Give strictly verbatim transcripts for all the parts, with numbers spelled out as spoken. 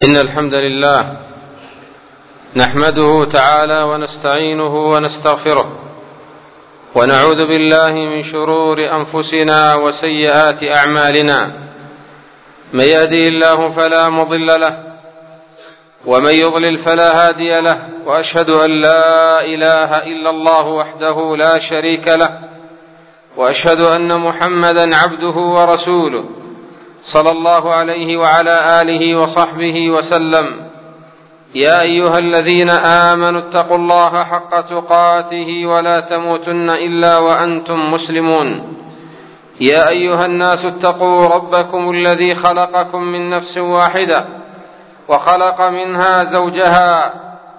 إن الحمد لله نحمده تعالى ونستعينه ونستغفره ونعوذ بالله من شرور أنفسنا وسيئات أعمالنا. من يهدي الله فلا مضل له ومن يضلل فلا هادي له، وأشهد أن لا إله إلا الله وحده لا شريك له، وأشهد أن محمدا عبده ورسوله صلى الله عليه وعلى آله وصحبه وسلم. يا أيها الذين آمنوا اتقوا الله حق تقاته ولا تموتن إلا وأنتم مسلمون. يا أيها الناس اتقوا ربكم الذي خلقكم من نفس واحدة وخلق منها زوجها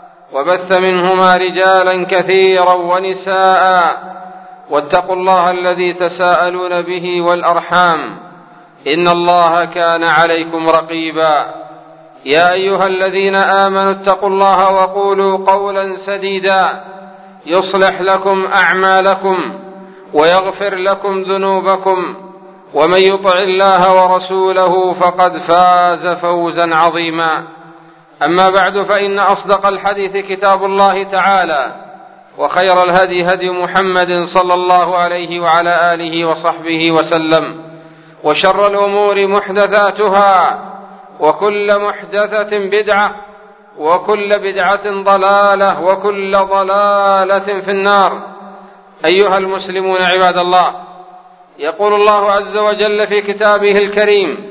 وبث منهما رجالا كثيرا ونساء، واتقوا الله الذي تساءلون به والأرحام إن الله كان عليكم رقيبا. يا أيها الذين آمنوا اتقوا الله وقولوا قولا سديدا يصلح لكم أعمالكم ويغفر لكم ذنوبكم، ومن يطع الله ورسوله فقد فاز فوزا عظيما. أما بعد، فإن أصدق الحديث كتاب الله تعالى، وخير الهدي هدي محمد صلى الله عليه وعلى آله وصحبه وسلم، وشر الأمور محدثاتها، وكل محدثة بدعة، وكل بدعة ضلالة، وكل ضلالة في النار. أيها المسلمون عباد الله، يقول الله عز وجل في كتابه الكريم: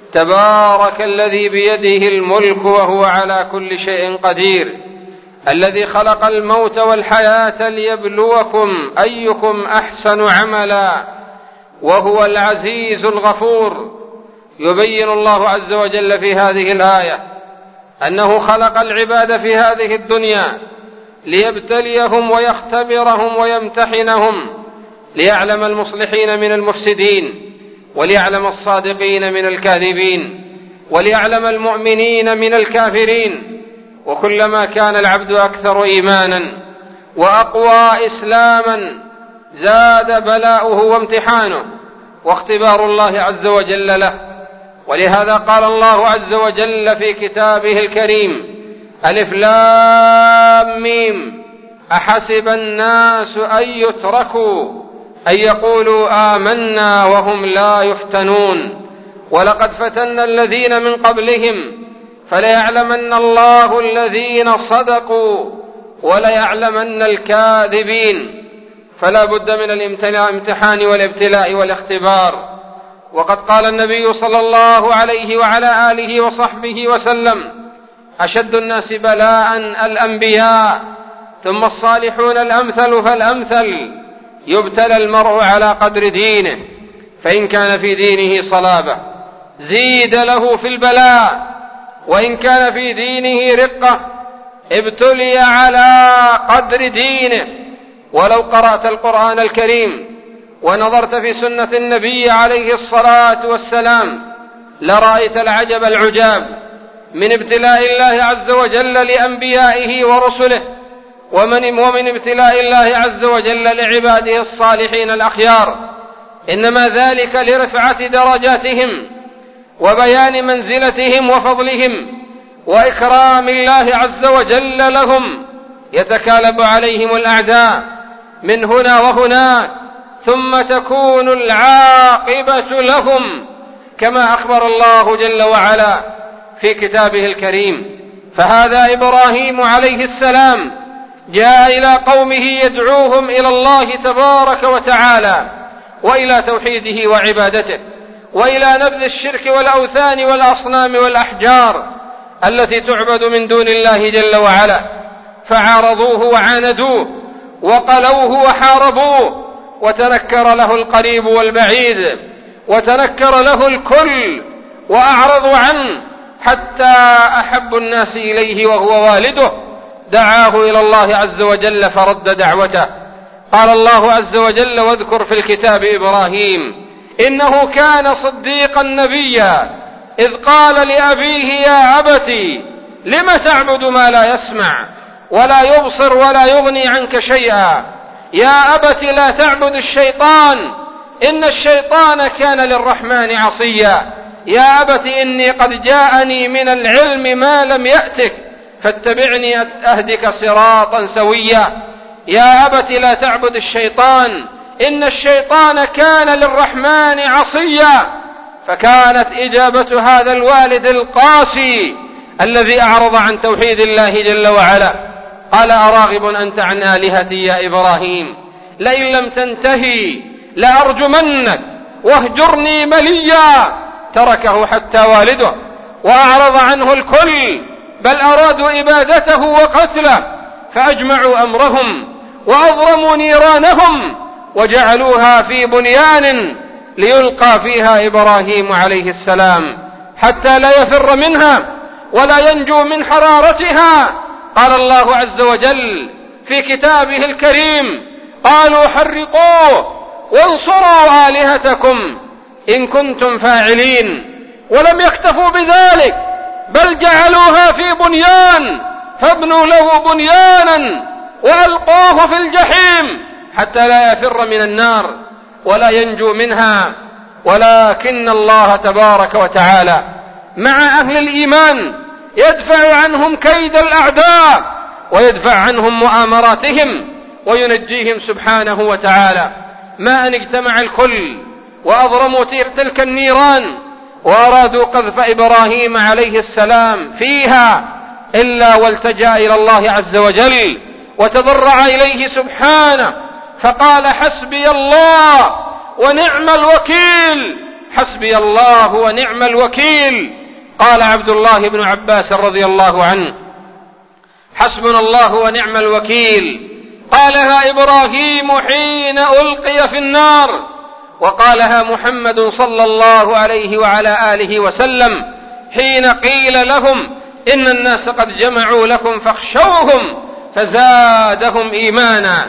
تبارك الذي بيده الملك وهو على كل شيء قدير، الذي خلق الموت والحياة ليبلوكم أيكم أحسن عملا وهو العزيز الغفور. يبين الله عز وجل في هذه الآية أنه خلق العباد في هذه الدنيا ليبتليهم ويختبرهم ويمتحنهم، ليعلم المصلحين من المفسدين، وليعلم الصادقين من الكاذبين، وليعلم المؤمنين من الكافرين. وكلما كان العبد أكثر إيمانا وأقوى إسلاما زاد بلاؤه وامتحانه واختبار الله عز وجل له. ولهذا قال الله عز وجل في كتابه الكريم: ألف لام ميم، أحسب الناس أن يتركوا أن يقولوا آمنا وهم لا يفتنون، ولقد فتنا الذين من قبلهم فليعلمن الله الذين صدقوا وليعلمن الكاذبين. فلا بد من الامتحان والابتلاء والاختبار. وقد قال النبي صلى الله عليه وعلى آله وصحبه وسلم: أشد الناس بلاء الأنبياء، ثم الصالحون الأمثل فالأمثل، يبتلى المرء على قدر دينه، فإن كان في دينه صلابة زيد له في البلاء، وإن كان في دينه رقة ابتلي على قدر دينه. ولو قرأت القرآن الكريم ونظرت في سنة النبي عليه الصلاة والسلام لرأيت العجب العجاب من ابتلاء الله عز وجل لأنبيائه ورسله، ومن, ومن ابتلاء الله عز وجل لعباده الصالحين الأخيار، إنما ذلك لرفعة درجاتهم وبيان منزلتهم وفضلهم وإكرام الله عز وجل لهم. يتكالب عليهم الأعداء من هنا وهناك، ثم تكون العاقبة لهم، كما أخبر الله جل وعلا في كتابه الكريم. فهذا إبراهيم عليه السلام جاء إلى قومه يدعوهم إلى الله تبارك وتعالى وإلى توحيده وعبادته، وإلى نبذ الشرك والأوثان والأصنام والأحجار التي تعبد من دون الله جل وعلا. فعارضوه وعاندوه وقلوه وحاربوه، وتنكر له القريب والبعيد، وتنكر له الكل وأعرضوا عنه، حتى أحب الناس إليه وهو والده دعاه إلى الله عز وجل فرد دعوته. قال الله عز وجل: واذكر في الكتاب إبراهيم إنه كان صديقا نبيا إذ قال لأبيه يا أبت لم تعبد ما لا يسمع ولا يبصر ولا يغني عنك شيئا، يا أبت لا تعبد الشيطان إن الشيطان كان للرحمن عصيا. يا أبت إني قد جاءني من العلم ما لم يأتك فاتبعني أهدك صراطا سويا. يا أبت لا تعبد الشيطان إن الشيطان كان للرحمن عصيا. فكانت إجابة هذا الوالد القاسي الذي أعرض عن توحيد الله جل وعلا قال أراغب أنت عن آلهتي يا إبراهيم لئن لم تنتهي لأرجمنك واهجرني مليا. تركه حتى والده وأعرض عنه الكل، بل أرادوا إبادته وقتله، فأجمعوا أمرهم وأضرموا نيرانهم وجعلوها في بنيان ليلقى فيها إبراهيم عليه السلام حتى لا يفر منها ولا ينجو من حرارتها. قال الله عز وجل في كتابه الكريم قالوا حرقوه وانصروا آلهتكم إن كنتم فاعلين. ولم يكتفوا بذلك بل جعلوها في بنيان فابنوا له بنيانا وألقوه في الجحيم حتى لا يفر من النار ولا ينجو منها. ولكن الله تبارك وتعالى مع أهل الإيمان يدفع عنهم كيد الأعداء ويدفع عنهم مؤامراتهم وينجيهم سبحانه وتعالى. ما أن اجتمع الكل وأضرموا تلك النيران وأرادوا قذف إبراهيم عليه السلام فيها إلا والتجأ إلى الله عز وجل وتضرع إليه سبحانه فقال حسبي الله ونعم الوكيل. حسبي الله ونعم الوكيل. قال عبد الله بن عباس رضي الله عنه حسبنا الله ونعم الوكيل قالها إبراهيم حين ألقي في النار، وقالها محمد صلى الله عليه وعلى آله وسلم حين قيل لهم إن الناس قد جمعوا لكم فاخشوهم فزادهم إيمانا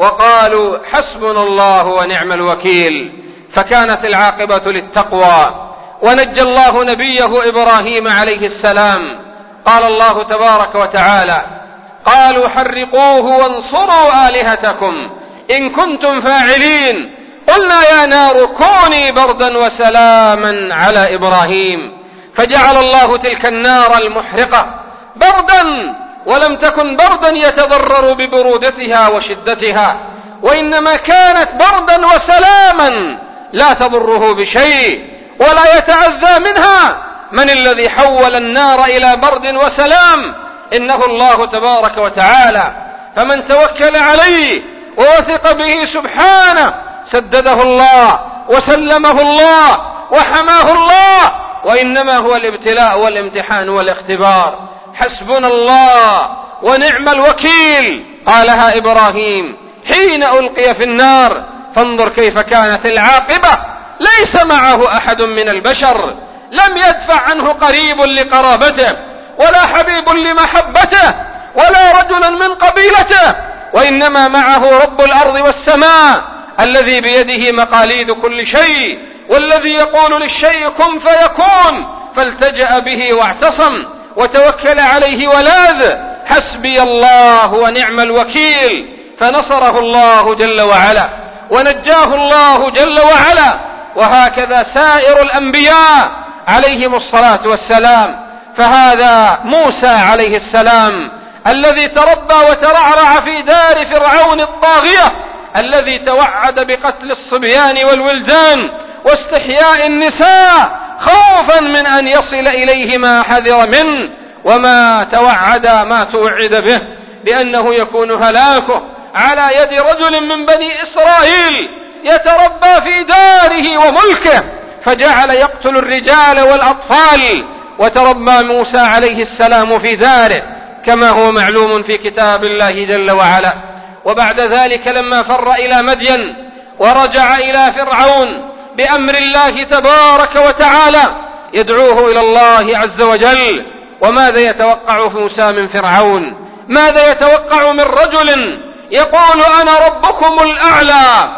وقالوا حسبنا الله ونعم الوكيل. فكانت العاقبة للتقوى ونجى الله نبيه إبراهيم عليه السلام. قال الله تبارك وتعالى قالوا حرقوه وانصروا آلهتكم إن كنتم فاعلين قلنا يا نار كوني بردا وسلاما على إبراهيم. فجعل الله تلك النار المحرقة بردا، ولم تكن بردا يتضرر ببرودتها وشدتها، وإنما كانت بردا وسلاما لا تضره بشيء ولا يتعزى منها. من الذي حول النار إلى برد وسلام؟ إنه الله تبارك وتعالى. فمن توكل عليه ووثق به سبحانه سدده الله وسلمه الله وحماه الله، وإنما هو الابتلاء والامتحان والاختبار. حسبنا الله ونعم الوكيل قالها إبراهيم حين ألقي في النار. فانظر كيف كانت العاقبة. ليس معه أحد من البشر، لم يدفع عنه قريب لقرابته ولا حبيب لمحبته ولا رجل من قبيلته، وإنما معه رب الأرض والسماء الذي بيده مقاليد كل شيء، والذي يقول للشيء كن فيكون، فالتجأ به واعتصم وتوكل عليه ولاذ. حسبي الله ونعم الوكيل. فنصره الله جل وعلا ونجاه الله جل وعلا. وهكذا سائر الأنبياء عليهم الصلاة والسلام. فهذا موسى عليه السلام الذي تربى وترعرع في دار فرعون الطاغية، الذي توعد بقتل الصبيان والولدان واستحياء النساء خوفا من أن يصل إليه ما حذر منه، وما توعد ما توعد به بأنه يكون هلاكه على يد رجل من بني إسرائيل يتربى في داره وملكه، فجعل يقتل الرجال والأطفال. وتربى موسى عليه السلام في داره كما هو معلوم في كتاب الله جل وعلا. وبعد ذلك لما فر إلى مدين ورجع إلى فرعون بأمر الله تبارك وتعالى يدعوه إلى الله عز وجل. وماذا يتوقع موسى من فرعون؟ ماذا يتوقع من رجل يقول أنا ربكم الأعلى،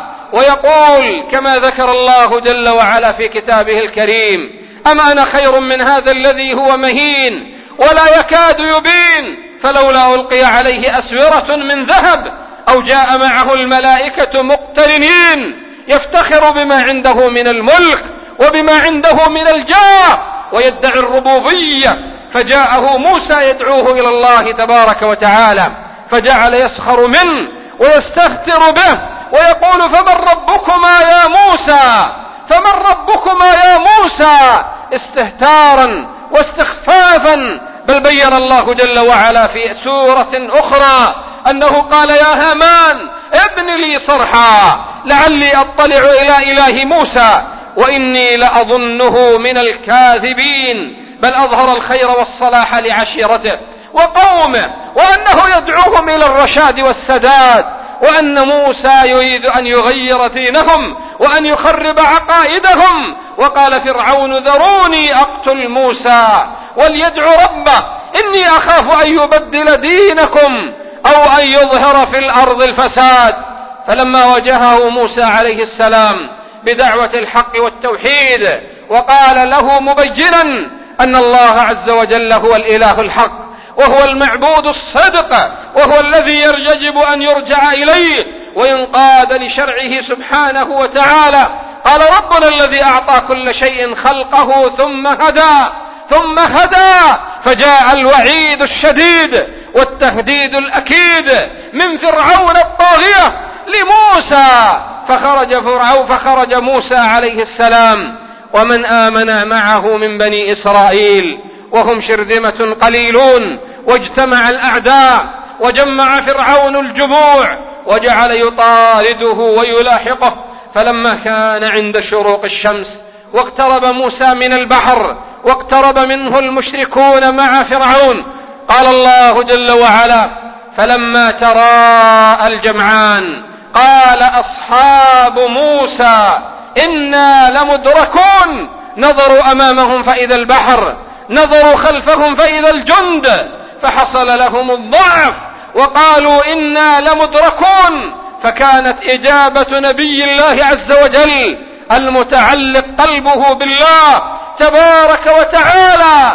ويقول كما ذكر الله جل وعلا في كتابه الكريم أم أنا خير من هذا الذي هو مهين ولا يكاد يبين، فلولا ألقي عليه أسورة من ذهب أو جاء معه الملائكة مقترنين. يفتخر بما عنده من الملك وبما عنده من الجاه ويدعي الربوبية. فجاءه موسى يدعوه إلى الله تبارك وتعالى، فجعل يسخر منه ويستهتر به ويقول: فمن ربكما يا موسى؟ فمن ربكما يا موسى؟ استهتارا واستخفافا. بل بين الله جل وعلا في سورة أخرى أنه قال: يا هامان ابن لي صرحا لعلي أطلع إلى إله موسى وإني لأظنه من الكاذبين. بل أظهر الخير والصلاح لعشيرته وقومه، وأنه يدعوهم إلى الرشاد والسداد، وأن موسى يريد أن يغير دينهم وأن يخرب عقائدهم. وقال فرعون: ذروني أقتل موسى وليدعو ربه إني أخاف أن يبدل دينكم أو أن يظهر في الأرض الفساد. فلما واجهه موسى عليه السلام بدعوة الحق والتوحيد وقال له مبينا أن الله عز وجل هو الإله الحق وهو المعبود الصدق وهو الذي يجب أن يرجع إليه وينقاد لشرعه سبحانه وتعالى، قال: ربنا الذي أعطى كل شيء خلقه ثم هدى ثم هدى. فجاء الوعيد الشديد والتهديد الأكيد من فرعون الطاغية لموسى، فخرج فرعون فخرج موسى عليه السلام ومن آمن معه من بني إسرائيل وهم شرذمة قليلون، واجتمع الأعداء وجمع فرعون الجموع وجعل يطارده ويلاحقه. فلما كان عند شروق الشمس واقترب موسى من البحر واقترب منه المشركون مع فرعون، قال الله جل وعلا: فلما تراءى الجمعان قال أصحاب موسى إنا لمدركون. نظروا أمامهم فإذا البحر، نظروا خلفهم فإذا الجند، فحصل لهم الضعف وقالوا إنا لمدركون. فكانت إجابة نبي الله عز وجل المتعلق قلبه بالله تبارك وتعالى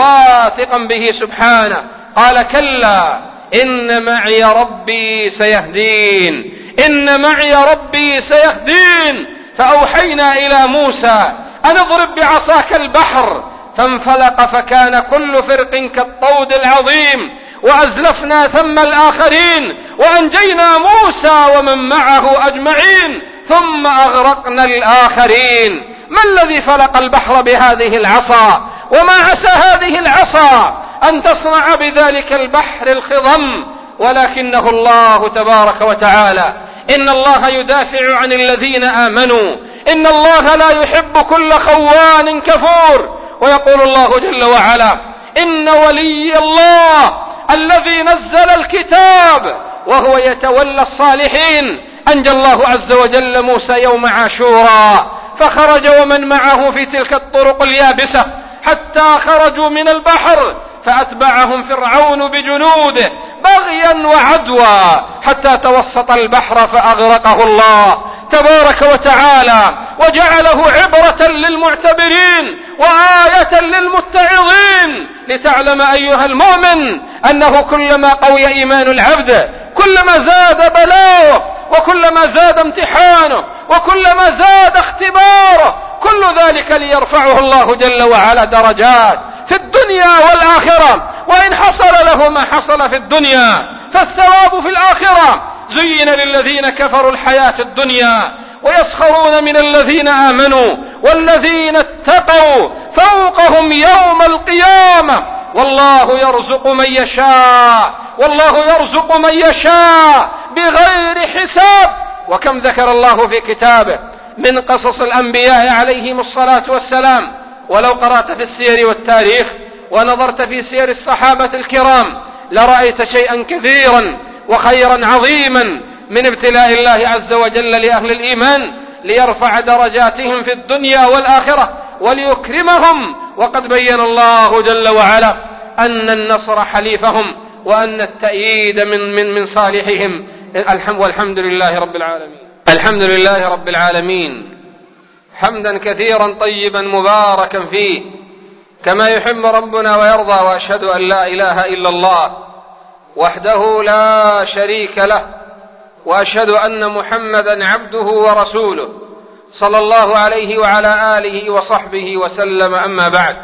واثقا به سبحانه، قال: كلا إن معي ربي سيهدين، إن معي ربي سيهدين. فأوحينا إلى موسى أن اضرب بعصاك البحر فانفلق فكان كل فرق كالطود العظيم وأزلفنا ثم الآخرين وأنجينا موسى ومن معه أجمعين ثم أغرقنا الآخرين. ما الذي فلق البحر بهذه العصا؟ وما عسى هذه العصا أن تصنع بذلك البحر الخضم؟ ولكنه الله تبارك وتعالى. إن الله يدافع عن الذين آمنوا، إن الله لا يحب كل خوان كفور. ويقول الله جل وعلا: إن ولي الله الذي نزل الكتاب وهو يتولى الصالحين. أنجى الله عز وجل موسى يوم عاشوراء فخرج ومن معه في تلك الطرق اليابسة حتى خرجوا من البحر، فأتبعهم فرعون بجنوده بغيا وعدوى حتى توسط البحر فأغرقه الله تبارك وتعالى، وجعله عبرة للمعتبرين وآية للمتعظين، لتعلم أيها المؤمن أنه كلما قوي إيمان العبد كلما زاد بلاؤه وكلما زاد امتحانه وكلما زاد اختباره، كل ذلك ليرفعه الله جل وعلا درجات في الدنيا والآخرة. وإن حصل له ما حصل في الدنيا فالثواب في الآخرة. زين للذين كفروا الحياة الدنيا ويسخرون من الذين آمنوا والذين اتقوا فوقهم يوم القيامة والله يرزق من يشاء والله يرزق من يشاء بغير حساب. وكم ذكر الله في كتابه من قصص الأنبياء عليهم الصلاة والسلام. ولو قرأت في السير والتاريخ ونظرت في سير الصحابة الكرام لرأيت شيئا كثيرا وخيرا عظيما من ابتلاء الله عز وجل لأهل الإيمان ليرفع درجاتهم في الدنيا والآخرة وليكرمهم. وقد بين الله جل وعلا أن النصر حليفهم وأن التأييد من من من صالحهم. والحمد لله رب العالمين. الحمد لله رب العالمين حمدا كثيرا طيبا مباركا فيه كما يحب ربنا ويرضى. وأشهد أن لا إله إلا الله وحده لا شريك له، وأشهد أن محمدا عبده ورسوله صلى الله عليه وعلى آله وصحبه وسلم. أما بعد،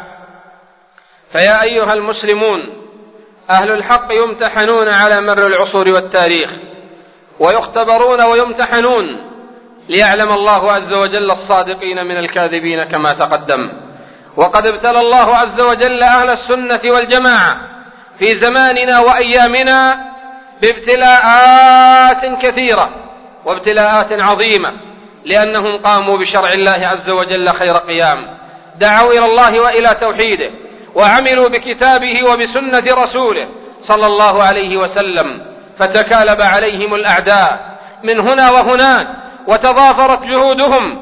فيا أيها المسلمون، أهل الحق يمتحنون على مر العصور والتاريخ، ويختبرون ويمتحنون ليعلم الله عز وجل الصادقين من الكاذبين كما تقدم. وقد ابتلى الله عز وجل أهل السنة والجماعة في زماننا وأيامنا بابتلاءات كثيرة وابتلاءات عظيمة، لأنهم قاموا بشرع الله عز وجل خير قيام، دعوا إلى الله وإلى توحيده، وعملوا بكتابه وبسنة رسوله صلى الله عليه وسلم، فتكالب عليهم الأعداء من هنا وهناك، وتضافرت جهودهم،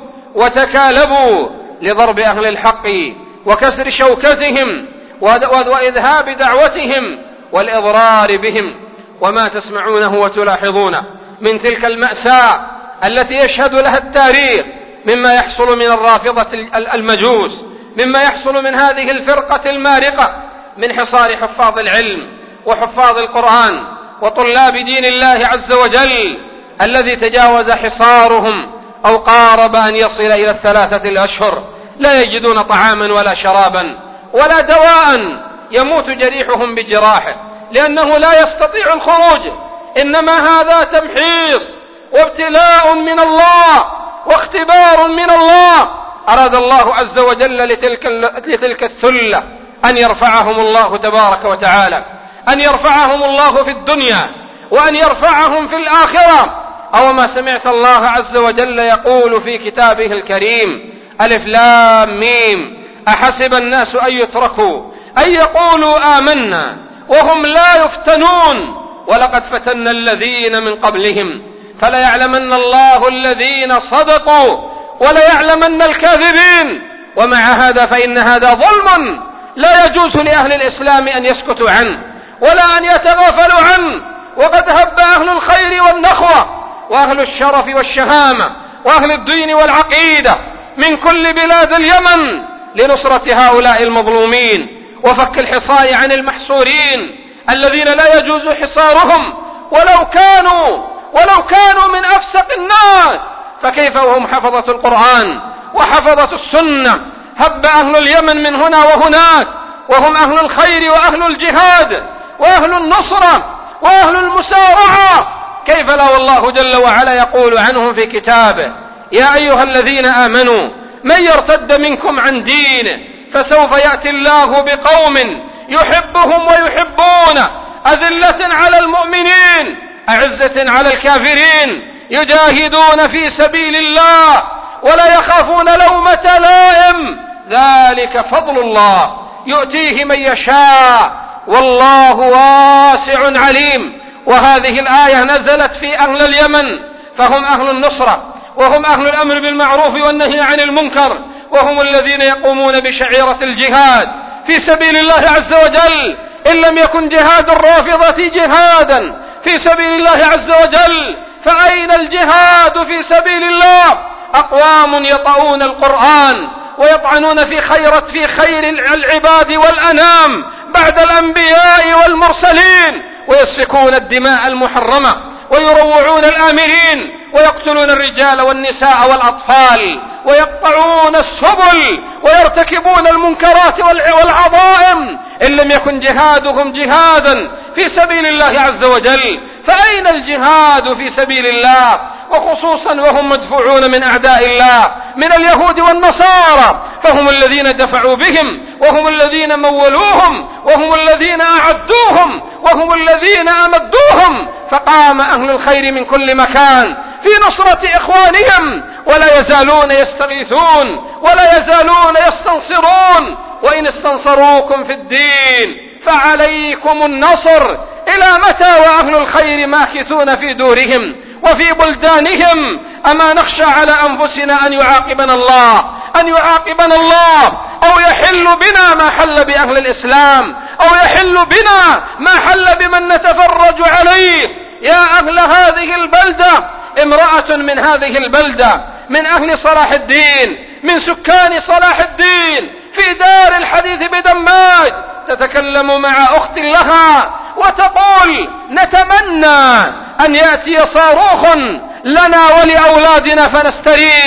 وتكالبوا لضرب أهل الحق وكسر شوكتهم وإذهاب دعوتهم والإضرار بهم. وما تسمعونه وتلاحظونه من تلك المأساة التي يشهد لها التاريخ مما يحصل من الرافضة المجوس، مما يحصل من هذه الفرقة المارقة من حصار حفاظ العلم وحفاظ القرآن وطلاب دين الله عز وجل، الذي تجاوز حصارهم أو قارب أن يصل إلى الثلاثة الأشهر لا يجدون طعاما ولا شرابا ولا دواء، يموت جريحهم بجراحه لأنه لا يستطيع الخروج. إنما هذا تمحيص وابتلاء من الله واختبار من الله، أراد الله عز وجل لتلك, لتلك الثلة أن يرفعهم الله تبارك وتعالى، أن يرفعهم الله في الدنيا وأن يرفعهم في الآخرة. أو ما سمعت الله عز وجل يقول في كتابه الكريم: ألف لام ميم، أحسب الناس أن يتركوا أن يقولوا آمنا وهم لا يفتنون ولقد فتنا الذين من قبلهم فليعلمن الله الذين صدقوا وليعلمن الكاذبين. ومع هذا فإن هذا ظلم لا يجوز لأهل الإسلام أن يسكتوا عنه ولا أن يتغافلوا عنه. وقد هب أهل الخير والنخوة وأهل الشرف والشهامة وأهل الدين والعقيدة من كل بلاد اليمن لنصرة هؤلاء المظلومين وفك الحصار عن المحصورين الذين لا يجوز حصارهم ولو كانوا ولو كانوا من أفسق الناس، فكيف وهم حفظة القرآن وحفظة السنة؟ هب أهل اليمن من هنا وهناك وهم أهل الخير وأهل الجهاد وأهل النصرة وأهل المسارعة، كيف لا والله جل وعلا يقول عنهم في كتابه: يا أيها الذين آمنوا من يرتد منكم عن دينه فسوف يأتي الله بقوم يحبهم ويحبونه أذلة على المؤمنين أعزة على الكافرين يجاهدون في سبيل الله ولا يخافون لومة لائم، ذلك فضل الله يؤتيه من يشاء والله واسع عليم. وهذه الآية نزلت في أهل اليمن، فهم أهل النصرة وهم أهل الأمر بالمعروف والنهي عن المنكر، وهم الذين يقومون بشعيرة الجهاد في سبيل الله عز وجل. إن لم يكن جهاد الرافضة جهادا في سبيل الله عز وجل فأين الجهاد في سبيل الله؟ أقوام يطؤون القرآن ويطعنون في خيرة في خير العباد والأنام بعد الأنبياء والمرسلين، ويسفكون الدماء المحرمة ويروعون الآمرين ويقتلون الرجال والنساء والأطفال ويقطعون السبل ويرتكبون المنكرات والعظائم. إن لم يكن جهادهم جهادا في سبيل الله عز وجل فأين الجهاد في سبيل الله؟ وخصوصا وهم مدفوعون من أعداء الله من اليهود والنصارى، فهم الذين دفعوا بهم وهم الذين مولوهم وهم الذين أعدوهم وهم الذين أمدوهم. فقام أهل الخير من كل مكان في نصرة إخوانهم ولا يزالون يستغيثون ولا يزالون يستنصرون، وإن استنصروكم في الدين فعليكم النصر. إلى متى وأهل الخير ماكثون في دورهم وفي بلدانهم؟ أما نخشى على أنفسنا أن يعاقبنا الله أن يعاقبنا الله أو يحل بنا ما حل بأهل الإسلام أو يحل بنا ما حل بمن نتفرج عليه. يا أهل هذه البلدة، امرأة من هذه البلدة من أهل صلاح الدين من سكان صلاح الدين في دار الحديث بدماج تتكلم مع أخت لها وتقول: نتمنى أن يأتي صاروخ لنا ولأولادنا فنستريح.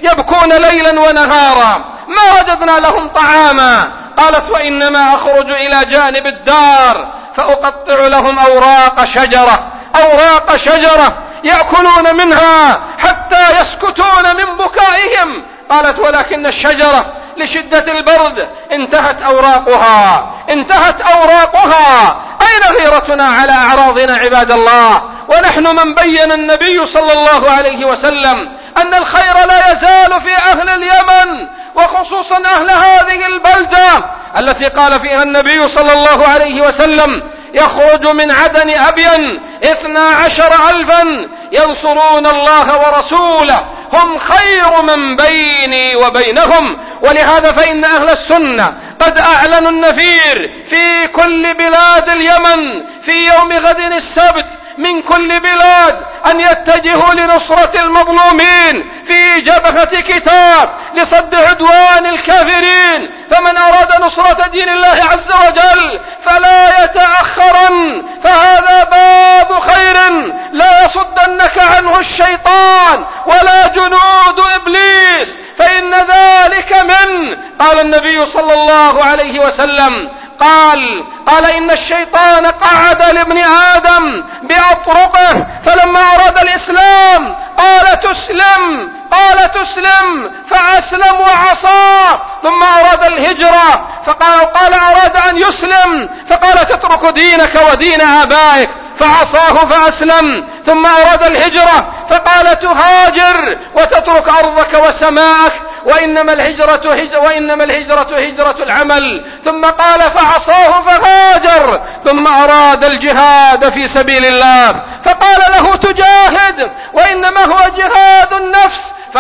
يبكون ليلا ونهارا ما وجدنا لهم طعاما. قالت وإنما أخرج إلى جانب الدار فأقطع لهم أوراق شجرة أوراق شجرة يأكلون منها حتى يسكتون من بكائهم. قالت ولكن الشجرة لشدة البرد انتهت أوراقها انتهت أوراقها. أين غيرتنا على أعراضنا عباد الله؟ ونحن من بين النبي صلى الله عليه وسلم أن الخير لا يزال في أهل اليمن وخصوصا أهل هذه البلدة التي قال فيها النبي صلى الله عليه وسلم يخرج من عدن أبين اثنا عشر ألفا ينصرون الله ورسوله هم خير من بيني وبينهم. ولهذا فإن أهل السنة قد أعلنوا النفير في كل بلاد اليمن في يوم غد السبت من كل بلاد أن يتجهوا لنصرة المظلومين في جبهة كتاب لصد عدوان الكافرين. فمن أراد نصرة دين الله عز وجل فلا يتأخرن فهذا باب خير لا يصدنك عنه الشيطان ولا جنود إبليس فإن ذلك من قال النبي صلى الله عليه وسلم قال قال إن الشيطان قعد لابن آدم بأطرقه فلما أراد الإسلام قال تسلم قال تسلم فأسلم وعصاه. ثم أراد الهجرة فقال قال أراد أن يسلم فقال تترك دينك ودين آبائك فعصاه فأسلم. ثم أراد الهجرة فقال تهاجر وتترك أرضك وسماءك وإنما الهجرة هجرة وإنما الهجرة هجرة العمل. ثم قال فعصاه فهاجر. ثم أراد الجهاد في سبيل الله فقال له تجاهد وإنما هو جهاد النفس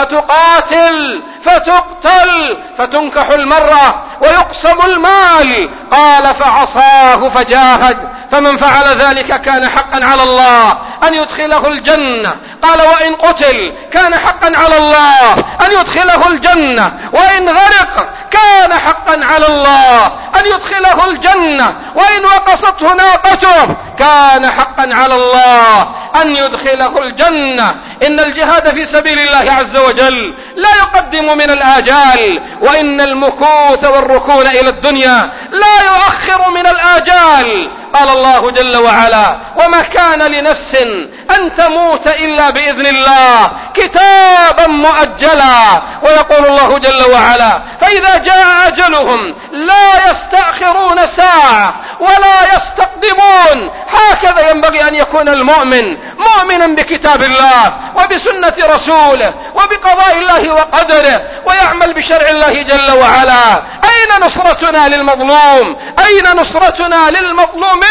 فتقاتل فتقتل فتنكح المرأة ويقسم المال. قال فعصاه فجاهد. فمن فعل ذلك كان حقا على الله أن يدخله الجنة. قال وإن قتل كان حقا على الله أن يدخله الجنة وإن غرق كان حقا على الله أن يدخله الجنة وإن وقصته ناقته كان حقا على الله أن يدخله الجنة. إن الجهاد في سبيل الله عز وجل لا يقدم من الآجال وإن المكوث والركون إلى الدنيا لا يؤخر من الآجال. قال الله جل وعلا وما كان لنفس أن تموت إلا بإذن الله كتابا مؤجلا. ويقول الله جل وعلا فإذا جاء أجلهم لا يستأخرون ساعة ولا يستقدمون. هكذا ينبغي أن يكون المؤمن مؤمنا بكتاب الله وبسنة رسوله وبقضاء الله وقدره ويعمل بشرع الله جل وعلا. أين نصرتنا للمظلوم؟ أين نصرتنا للمظلومين؟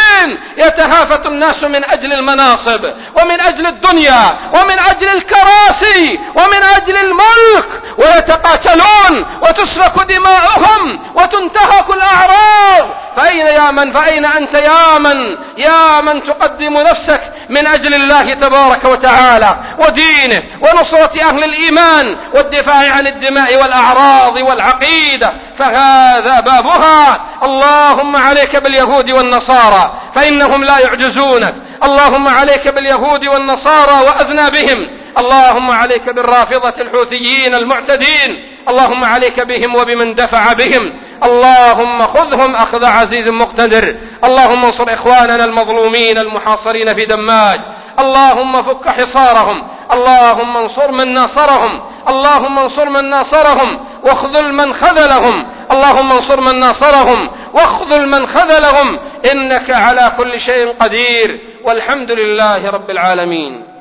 يتهافت الناس من أجل المناصب ومن أجل الدنيا ومن أجل الكراسي ومن أجل الملك ويتقاتلون وتسفك دماؤهم وتنتهك الأعراض. فأين يا من فأين أنت يا من يا من تقدم نفسك من أجل الله تبارك وتعالى ودينه ونصرة أهل الإيمان والدفاع عن الدماء والأعراض والعقيدة؟ فهذا بابها. اللهم عليك باليهود والنصارى فإنهم لا يعجزونك. اللهم عليك باليهود والنصارى وأذنابهم. اللهم عليك بالرافضة الحوثيين المعتدين. اللهم عليك بهم وبمن دفع بهم. اللهم خذهم أخذ عزيز مقتدر. اللهم انصر إخواننا المظلومين المحاصرين في دماج. اللهم فك حصارهم. اللهم انصر من ناصرهم. اللهم انصر من ناصرهم واخذل من خذلهم. اللهم انصر من ناصرهم واخذل من خذلهم إنك على كل شيء قدير والحمد لله رب العالمين.